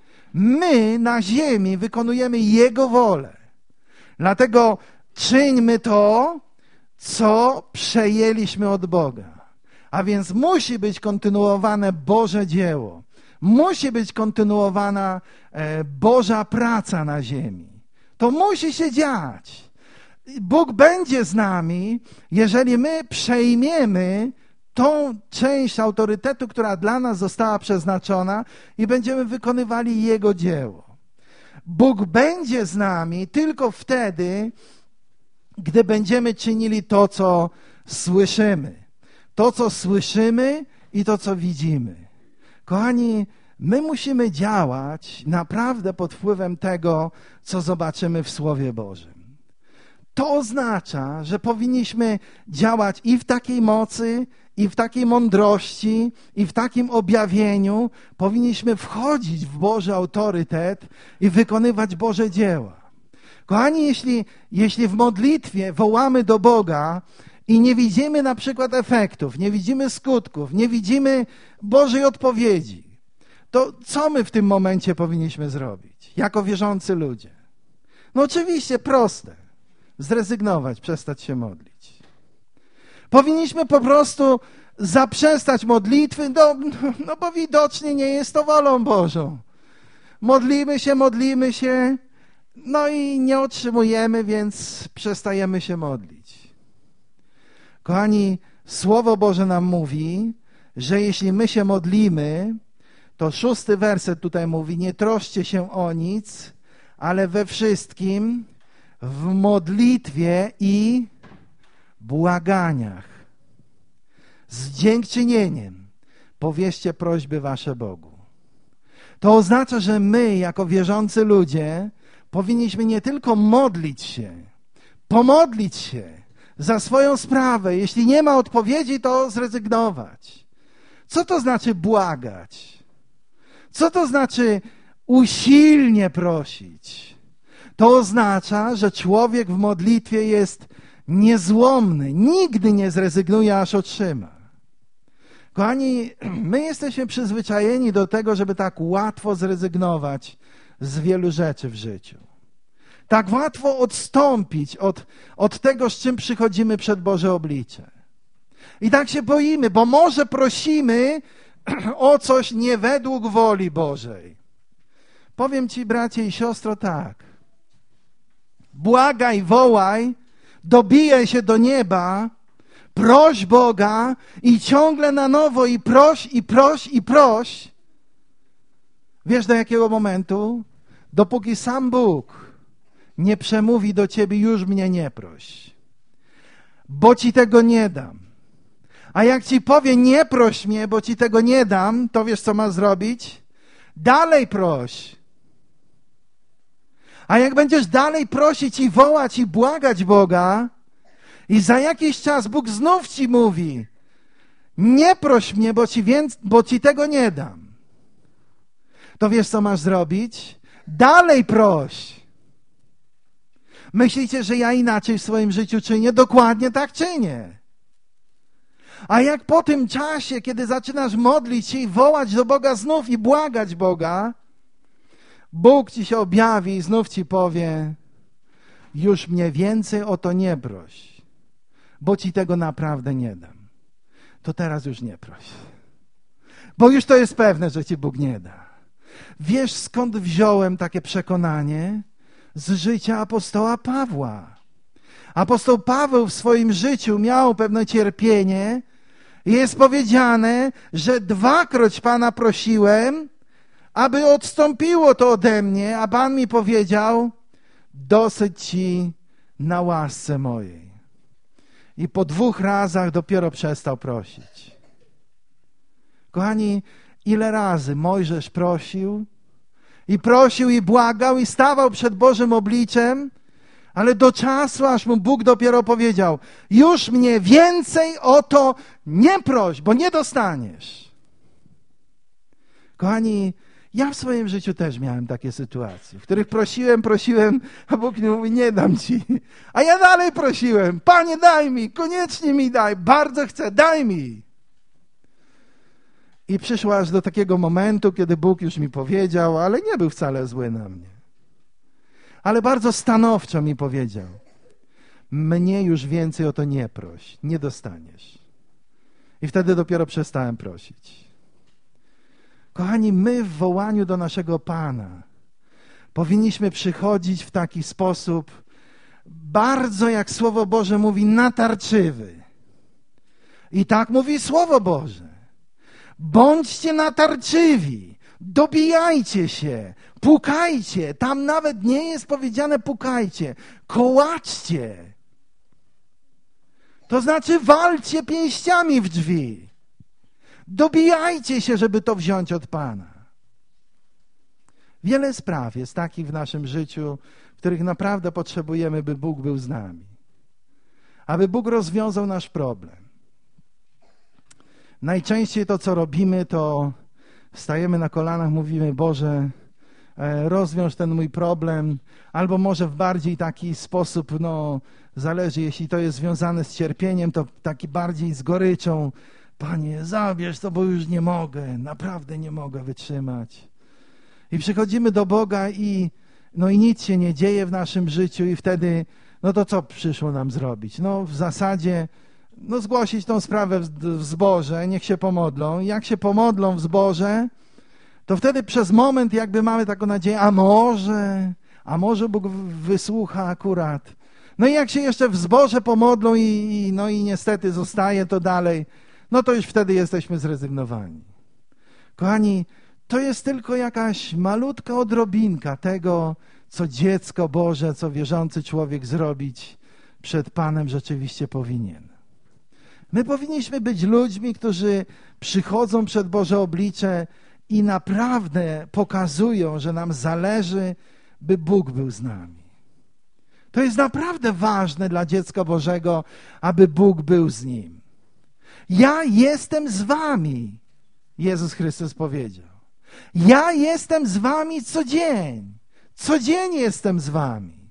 My na ziemi wykonujemy Jego wolę. Dlatego czyńmy to, co przejęliśmy od Boga. A więc musi być kontynuowane Boże dzieło. Musi być kontynuowana Boża praca na ziemi. To musi się dziać. Bóg będzie z nami, jeżeli my przejmiemy tą część autorytetu, która dla nas została przeznaczona i będziemy wykonywali Jego dzieło. Bóg będzie z nami tylko wtedy, gdy będziemy czynili to, co słyszymy. To, co słyszymy i to, co widzimy. Kochani, my musimy działać naprawdę pod wpływem tego, co zobaczymy w Słowie Bożym. To oznacza, że powinniśmy działać i w takiej mocy, i w takiej mądrości, i w takim objawieniu. Powinniśmy wchodzić w Boży autorytet i wykonywać Boże dzieła. Kochani, jeśli w modlitwie wołamy do Boga i nie widzimy na przykład efektów, nie widzimy skutków, nie widzimy Bożej odpowiedzi, to co my w tym momencie powinniśmy zrobić jako wierzący ludzie? No oczywiście proste. Zrezygnować, przestać się modlić. Powinniśmy po prostu zaprzestać modlitwy, no bo widocznie nie jest to wolą Bożą. Modlimy się, no i nie otrzymujemy, więc przestajemy się modlić. Kochani, Słowo Boże nam mówi, że jeśli my się modlimy, to 6 werset tutaj mówi, nie troszcie się o nic, ale we wszystkim w modlitwie i błaganiach z dziękczynieniem powierzcie prośby wasze Bogu. To oznacza, że my jako wierzący ludzie powinniśmy nie tylko modlić się, pomodlić się za swoją sprawę. Jeśli nie ma odpowiedzi, to zrezygnować. Co to znaczy błagać? Co to znaczy usilnie prosić? To oznacza, że człowiek w modlitwie jest niezłomny, nigdy nie zrezygnuje, aż otrzyma. Kochani, my jesteśmy przyzwyczajeni do tego, żeby tak łatwo zrezygnować z wielu rzeczy w życiu. Tak łatwo odstąpić od tego, z czym przychodzimy przed Boże oblicze. I tak się boimy, bo może prosimy o coś nie według woli Bożej. Powiem ci, bracie i siostro, tak. Błagaj, wołaj, dobijaj się do nieba, proś Boga i ciągle na nowo i proś, i proś, i proś. Wiesz do jakiego momentu? Dopóki sam Bóg nie przemówi do ciebie, już mnie nie proś, bo ci tego nie dam. A jak ci powie, nie proś mnie, bo ci tego nie dam, to wiesz, co masz zrobić? Dalej proś. A jak będziesz dalej prosić i wołać i błagać Boga i za jakiś czas Bóg znów ci mówi, nie proś mnie, bo ci tego nie dam, to wiesz, co masz zrobić? Dalej proś. Myślicie, że ja inaczej w swoim życiu czynię? Dokładnie tak czynię. A jak po tym czasie, kiedy zaczynasz modlić się i wołać do Boga znów i błagać Boga, Bóg ci się objawi i znów ci powie: już mnie więcej o to nie proś, bo ci tego naprawdę nie dam. To teraz już nie proś. Bo już to jest pewne, że ci Bóg nie da. Wiesz, skąd wziąłem takie przekonanie? Z życia apostoła Pawła. Apostoł Paweł w swoim życiu miał pewne cierpienie. Jest powiedziane, że 2-kroć Pana prosiłem, aby odstąpiło to ode mnie, a Pan mi powiedział: dosyć ci na łasce mojej. I po 2 razach dopiero przestał prosić. Kochani, ile razy Mojżesz prosił i błagał i stawał przed Bożym obliczem, ale do czasu, aż mu Bóg dopiero powiedział: już mnie więcej o to nie proś, bo nie dostaniesz. Kochani, ja w swoim życiu też miałem takie sytuacje, w których prosiłem, a Bóg mi mówi: nie dam ci. A ja dalej prosiłem: Panie, daj mi, koniecznie mi daj, bardzo chcę, daj mi. I przyszło aż do takiego momentu, kiedy Bóg już mi powiedział, ale nie był wcale zły na mnie. Ale bardzo stanowczo mi powiedział: mnie już więcej o to nie proś, nie dostaniesz. I wtedy dopiero przestałem prosić. Kochani, my w wołaniu do naszego Pana powinniśmy przychodzić w taki sposób bardzo, jak Słowo Boże mówi, natarczywy. I tak mówi Słowo Boże. Bądźcie natarczywi, dobijajcie się, pukajcie. Tam nawet nie jest powiedziane pukajcie, kołaczcie. To znaczy walczcie pięściami w drzwi. Dobijajcie się, żeby to wziąć od Pana. Wiele spraw jest takich w naszym życiu, w których naprawdę potrzebujemy, by Bóg był z nami. Aby Bóg rozwiązał nasz problem. Najczęściej to, co robimy, to wstajemy na kolanach, mówimy: Boże, rozwiąż ten mój problem, albo może w bardziej taki sposób, zależy, jeśli to jest związane z cierpieniem, to taki bardziej z goryczą: Panie, zabierz to, bo już nie mogę, naprawdę nie mogę wytrzymać. I przychodzimy do Boga i nic się nie dzieje w naszym życiu i wtedy, to co przyszło nam zrobić? W zasadzie zgłosić tą sprawę w zborze, niech się pomodlą. Jak się pomodlą w zborze, to wtedy przez moment jakby mamy taką nadzieję: a może Bóg wysłucha akurat. I jak się jeszcze w zborze pomodlą i niestety zostaje to dalej, to już wtedy jesteśmy zrezygnowani. Kochani, to jest tylko jakaś malutka odrobinka tego, co dziecko Boże, co wierzący człowiek zrobić przed Panem rzeczywiście powinien. My powinniśmy być ludźmi, którzy przychodzą przed Boże oblicze i naprawdę pokazują, że nam zależy, by Bóg był z nami. To jest naprawdę ważne dla dziecka Bożego, aby Bóg był z nim. Ja jestem z wami, Jezus Chrystus powiedział. Ja jestem z wami co dzień. Codziennie jestem z wami.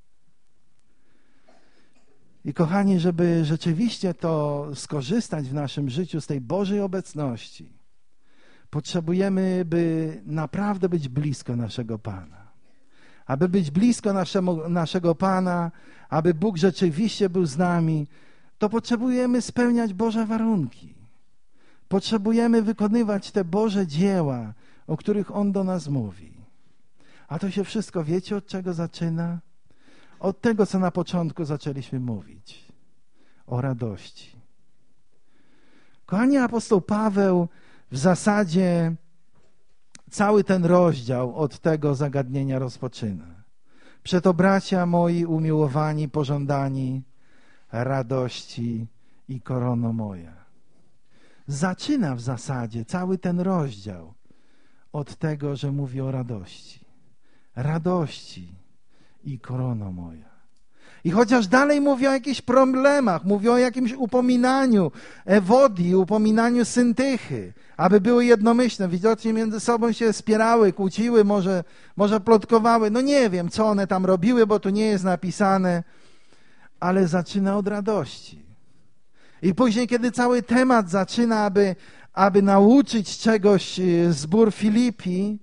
I kochani, żeby rzeczywiście to skorzystać w naszym życiu z tej Bożej obecności, potrzebujemy, by naprawdę być blisko naszego Pana. Aby być blisko naszego Pana, aby Bóg rzeczywiście był z nami, to potrzebujemy spełniać Boże warunki. Potrzebujemy wykonywać te Boże dzieła, o których On do nas mówi. A to się wszystko, wiecie, od czego zaczyna? Od tego, co na początku zaczęliśmy mówić. O radości. Kochani, apostoł Paweł w zasadzie cały ten rozdział od tego zagadnienia rozpoczyna. Przeto, bracia moi umiłowani, pożądani, radości i korono moja. Zaczyna w zasadzie cały ten rozdział od tego, że mówi o radości. Radości i korono moja. I chociaż dalej mówi o jakichś problemach, mówi o jakimś upominaniu Ewodii, upominaniu Syntychy, aby były jednomyślne, widocznie między sobą się spierały, kłóciły, może plotkowały, nie wiem, co one tam robiły, bo tu nie jest napisane, ale zaczyna od radości. I później, kiedy cały temat zaczyna, aby nauczyć czegoś zbór Filipi,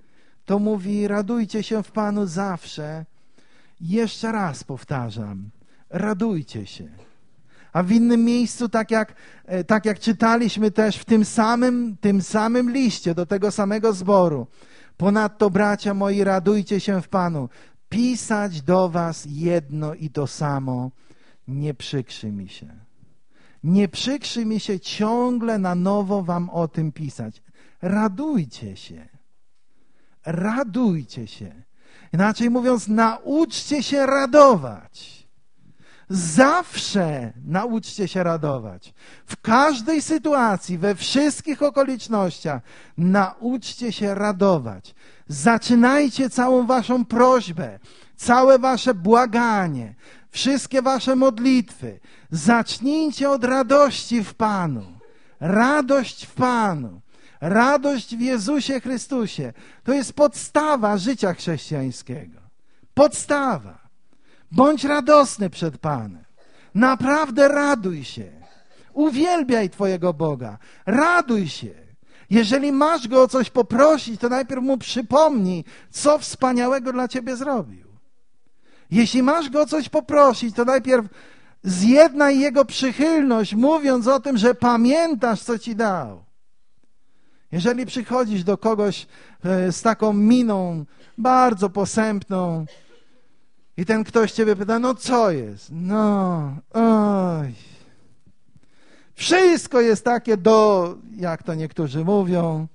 to mówi: radujcie się w Panu zawsze. Jeszcze raz powtarzam, radujcie się. A w innym miejscu, tak jak czytaliśmy też w tym samym liście do tego samego zboru: ponadto, bracia moi, radujcie się w Panu. Pisać do was jedno i to samo nie przykrzy mi się. Nie przykrzy mi się ciągle na nowo wam o tym pisać. Radujcie się. Radujcie się. Inaczej mówiąc, nauczcie się radować. Zawsze nauczcie się radować. W każdej sytuacji, we wszystkich okolicznościach nauczcie się radować. Zaczynajcie całą waszą prośbę, całe wasze błaganie, wszystkie wasze modlitwy. Zacznijcie od radości w Panu. Radość w Panu. Radość w Jezusie Chrystusie. To jest podstawa życia chrześcijańskiego. Podstawa. Bądź radosny przed Panem. Naprawdę raduj się. Uwielbiaj Twojego Boga. Raduj się. Jeżeli masz Go o coś poprosić, to najpierw Mu przypomnij, co wspaniałego dla Ciebie zrobił. Jeśli masz Go o coś poprosić, to najpierw zjednaj Jego przychylność, mówiąc o tym, że pamiętasz, co Ci dał. Jeżeli przychodzisz do kogoś z taką miną bardzo posępną i ten ktoś Ciebie pyta: no co jest? No, oj. Wszystko jest takie jak to niektórzy mówią,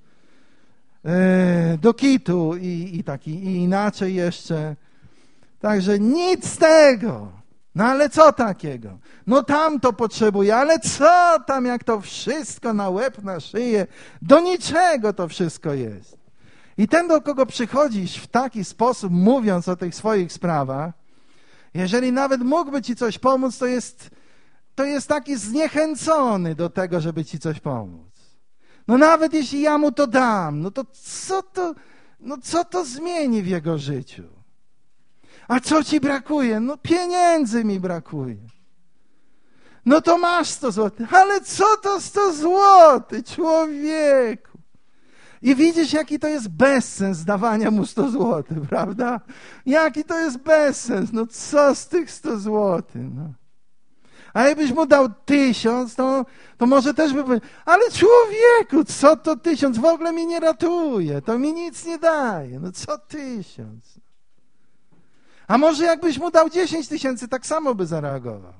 do kitu i inaczej jeszcze. Także nic z tego. No ale co takiego? No tam to potrzebuje, ale co tam, jak to wszystko na łeb, na szyję? Do niczego to wszystko jest. I ten, do kogo przychodzisz w taki sposób, mówiąc o tych swoich sprawach, jeżeli nawet mógłby ci coś pomóc, to jest taki zniechęcony do tego, żeby ci coś pomóc. No nawet jeśli ja mu to dam, no to co to zmieni w jego życiu? A co ci brakuje? No pieniędzy mi brakuje. No to masz 100 złotych. Ale co to 100 złotych, człowieku? I widzisz, jaki to jest bezsens dawania mu 100 złotych, prawda? Jaki to jest bezsens? No co z tych 100 złotych? No. A jakbyś mu dał 1000, to może też by powiedział: ale człowieku, co to 1000? W ogóle mi nie ratuje, to mi nic nie daje. No co 1000? A może jakbyś mu dał 10 000, tak samo by zareagował.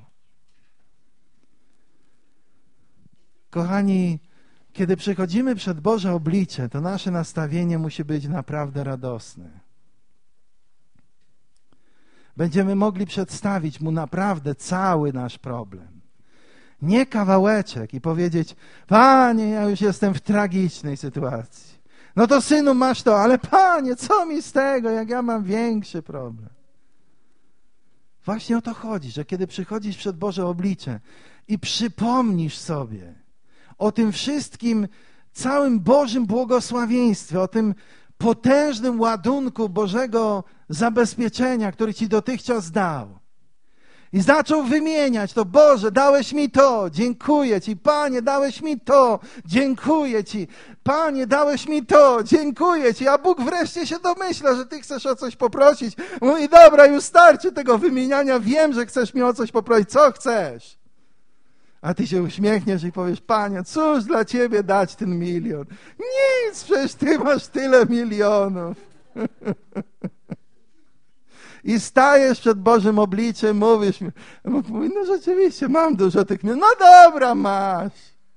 Kochani, kiedy przychodzimy przed Boże oblicze, to nasze nastawienie musi być naprawdę radosne. Będziemy mogli przedstawić Mu naprawdę cały nasz problem. Nie kawałeczek i powiedzieć: Panie, ja już jestem w tragicznej sytuacji. No to synu, masz to, ale Panie, co mi z tego, jak ja mam większy problem? Właśnie o to chodzi, że kiedy przychodzisz przed Boże oblicze i przypomnisz sobie o tym wszystkim, całym Bożym błogosławieństwie, o tym potężnym ładunku Bożego zabezpieczenia, który Ci dotychczas dał. I zaczął wymieniać to: Boże, dałeś mi to, dziękuję Ci. Panie, dałeś mi to, dziękuję Ci. Panie, dałeś mi to, dziękuję Ci. A Bóg wreszcie się domyśla, że Ty chcesz o coś poprosić. Mówi: dobra, już starczy tego wymieniania, wiem, że chcesz mi o coś poprosić. Co chcesz? A Ty się uśmiechniesz i powiesz: Panie, cóż dla Ciebie dać ten 1 000 000? Nic, przecież Ty masz tyle milionów. I stajesz przed Bożym obliczem, mówisz: no rzeczywiście, mam dużo tych milionów. No dobra, masz.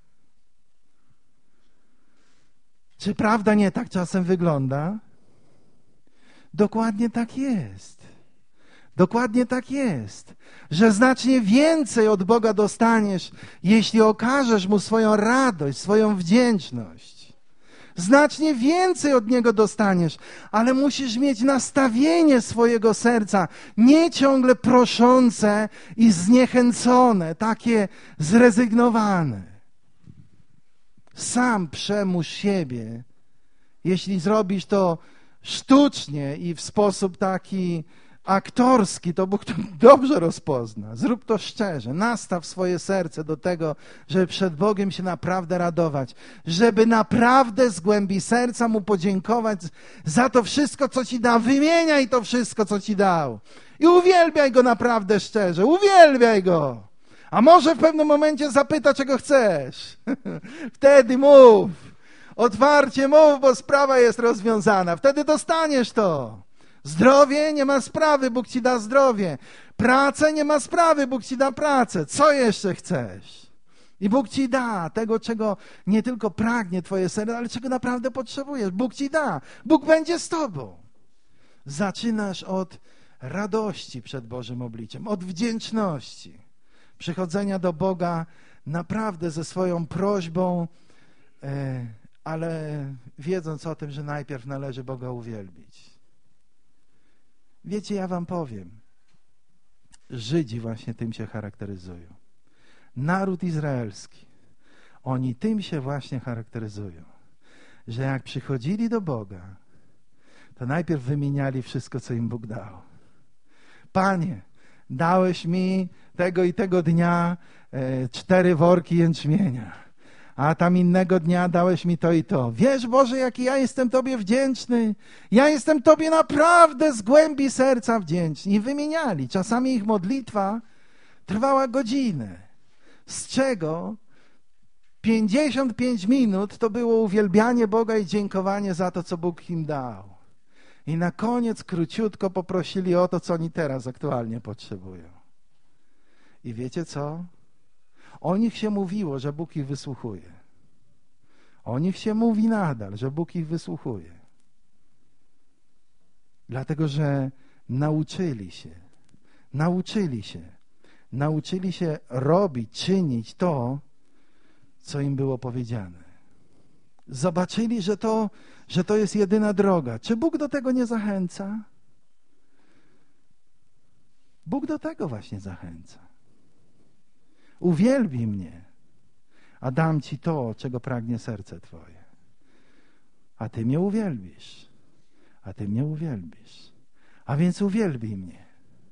Czy prawda nie tak czasem wygląda? Dokładnie tak jest. Dokładnie tak jest, że znacznie więcej od Boga dostaniesz, jeśli okażesz Mu swoją radość, swoją wdzięczność. Znacznie więcej od Niego dostaniesz, ale musisz mieć nastawienie swojego serca, nie ciągle proszące i zniechęcone, takie zrezygnowane. Sam przemóż siebie. Jeśli zrobisz to sztucznie i w sposób taki aktorski, to Bóg to dobrze rozpozna. Zrób to szczerze. Nastaw swoje serce do tego, żeby przed Bogiem się naprawdę radować. Żeby naprawdę z głębi serca Mu podziękować za to wszystko, co Ci dał. Wymieniaj to wszystko, co Ci dał. I uwielbiaj Go naprawdę szczerze. Uwielbiaj Go. A może w pewnym momencie zapyta, czego chcesz. Wtedy mów. Otwarcie mów, bo sprawa jest rozwiązana. Wtedy dostaniesz to. Zdrowie, nie ma sprawy, Bóg Ci da zdrowie. Pracę, nie ma sprawy, Bóg Ci da pracę. Co jeszcze chcesz? I Bóg Ci da tego, czego nie tylko pragnie Twoje serce, ale czego naprawdę potrzebujesz. Bóg Ci da. Bóg będzie z Tobą. Zaczynasz od radości przed Bożym obliczem, od wdzięczności, przychodzenia do Boga naprawdę ze swoją prośbą, ale wiedząc o tym, że najpierw należy Boga uwielbić. Wiecie, ja wam powiem, Żydzi właśnie tym się charakteryzują. Naród izraelski, oni tym się właśnie charakteryzują, że jak przychodzili do Boga, to najpierw wymieniali wszystko, co im Bóg dał. Panie, dałeś mi tego i tego dnia 4 worki jęczmienia, a tam innego dnia dałeś mi to i to. Wiesz, Boże, jaki ja jestem Tobie wdzięczny. Ja jestem Tobie naprawdę z głębi serca wdzięczny. I wymieniali. Czasami ich modlitwa trwała godzinę, z czego 55 minut to było uwielbianie Boga i dziękowanie za to, co Bóg im dał. I na koniec króciutko poprosili o to, co oni teraz aktualnie potrzebują. I wiecie co? O nich się mówiło, że Bóg ich wysłuchuje. O nich się mówi nadal, że Bóg ich wysłuchuje. Dlatego, że nauczyli się robić, czynić to, co im było powiedziane. Zobaczyli, że to jest jedyna droga. Czy Bóg do tego nie zachęca? Bóg do tego właśnie zachęca. Uwielbij mnie, a dam Ci to, czego pragnie serce Twoje. A Ty mnie uwielbisz. A więc uwielbij mnie.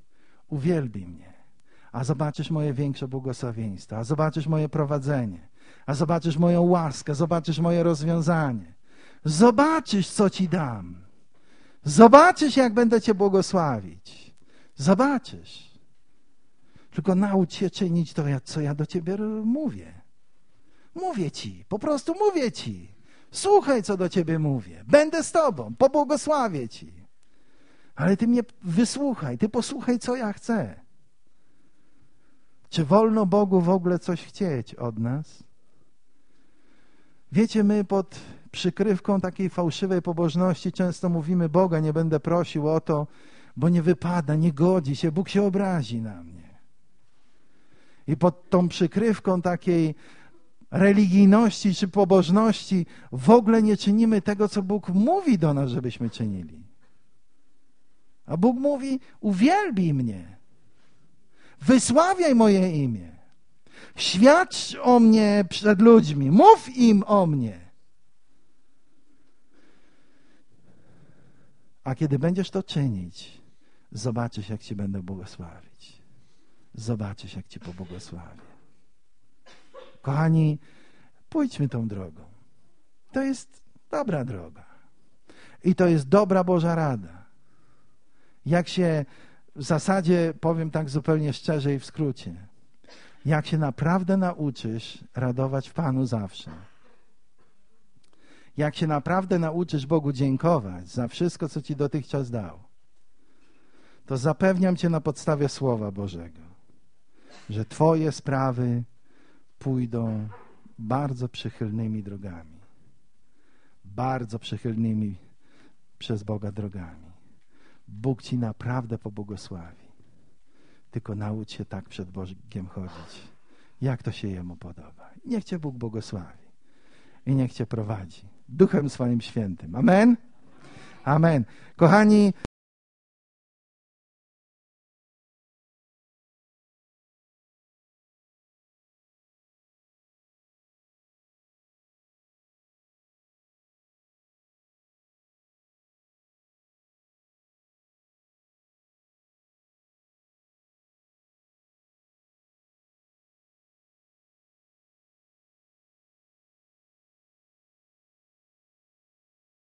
A zobaczysz moje większe błogosławieństwo, a zobaczysz moje prowadzenie, a zobaczysz moją łaskę, zobaczysz moje rozwiązanie. Zobaczysz, co Ci dam. Zobaczysz, jak będę Cię błogosławić. Zobaczysz. Tylko naucz się czynić to, co ja do Ciebie mówię. Mówię Ci, po prostu mówię Ci. Słuchaj, co do Ciebie mówię. Będę z Tobą, pobłogosławię Ci. Ale Ty mnie wysłuchaj, Ty posłuchaj, co ja chcę. Czy wolno Bogu w ogóle coś chcieć od nas? Wiecie, my pod przykrywką takiej fałszywej pobożności często mówimy: Boga nie będę prosił o to, bo nie wypada, nie godzi się, Bóg się obrazi na mnie. I pod tą przykrywką takiej religijności czy pobożności w ogóle nie czynimy tego, co Bóg mówi do nas, żebyśmy czynili. A Bóg mówi: uwielbij mnie, wysławiaj moje imię, świadcz o mnie przed ludźmi, mów im o mnie. A kiedy będziesz to czynić, zobaczysz, jak Ci będę błogosławić. Zobaczysz, jak Ci pobłogosławię. Kochani, pójdźmy tą drogą. To jest dobra droga. I to jest dobra Boża rada. Jak się w zasadzie, powiem tak zupełnie szczerze i w skrócie, jak się naprawdę nauczysz radować w Panu zawsze, jak się naprawdę nauczysz Bogu dziękować za wszystko, co Ci dotychczas dał, to zapewniam Cię na podstawie Słowa Bożego, że Twoje sprawy pójdą bardzo przychylnymi drogami. Bardzo przychylnymi przez Boga drogami. Bóg Ci naprawdę pobłogosławi. Tylko naucz się tak przed Bogiem chodzić, jak to się Jemu podoba. Niech Cię Bóg błogosławi i niech Cię prowadzi Duchem swoim Świętym. Amen? Amen. Kochani,